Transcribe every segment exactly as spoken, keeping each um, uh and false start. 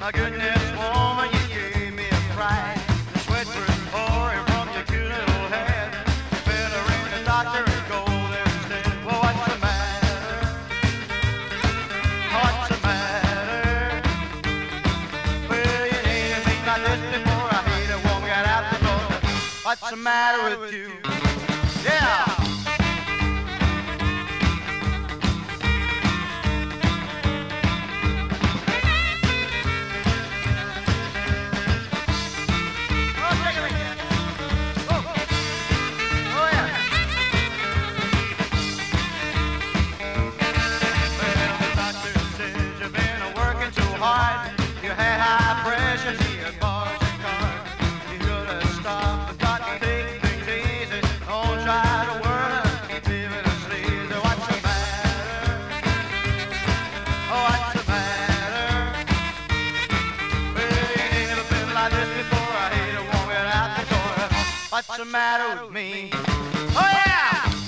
My goodness, woman, you gave me a fright. The sweat was pouring from your cute little head. You better ring the doctor and go there instead. Well, what's the matter? What's the matter? Well, you ain't been like this before. I hate a woman got out the door. What's the matter with you? Yeah! You had high pressure, she had bars and cars. You could have stopped, but got to take things easy. Don't try to worry, keep living a sleaze. What's the matter? Oh, what's the matter? Well, you ain't never been like this before. I hate a woman out the door. What's the matter with me? Oh, yeah!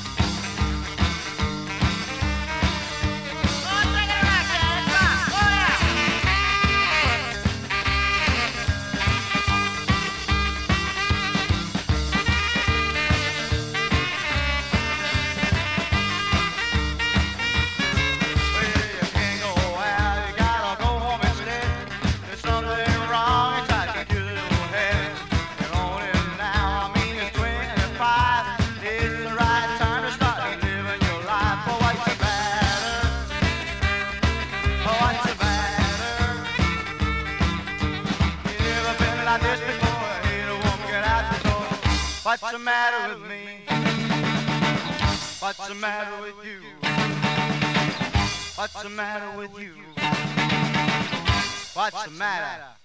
What's the matter with me? What's the matter with you? What's the matter with you? What's the matter?